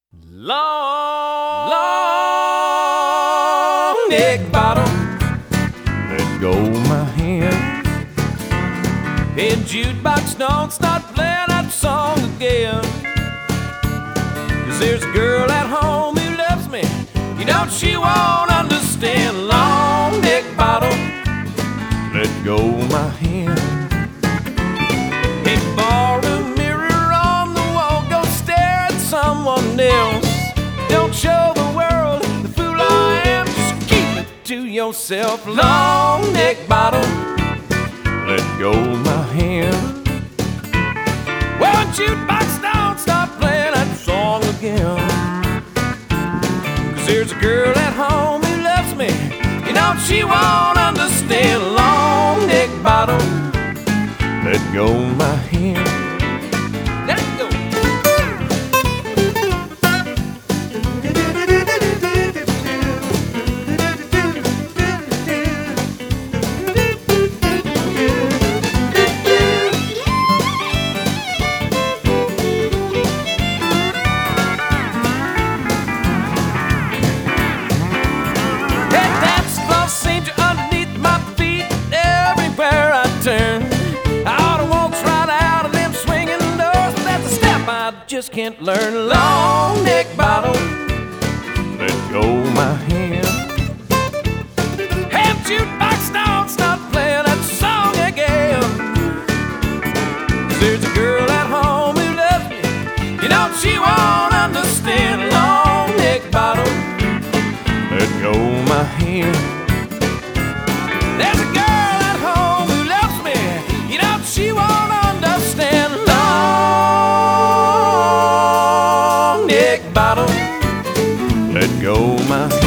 Long neck bottom, let go my hand. Hey, jukebox, don't start playing that song again. 'Cause there's a girl at home who loves me, you know she won't understand. Long neck bottom, let go my hand. Hey, borrow a mirror on the wall, go stare at someone else. Don't show the world the fool I am, just keep it to yourself. Long neck bottom, let go my hand. Well, jukebox, don't stop playing that song again. 'Cause there's a girl at home who loves me, you know she won't understand. Long neck bottom, let go my hand. Let it go. Just can't learn. Long neck bottom, let go my hand. Hey, jukebox, don't stop playing that song again. 'Cause there's a girl at home who loves me, you know she won't understand. Long neck bottom, let go my hand. There's a girl at home who loves me, you know she won't understand. Long neck bottom, let go my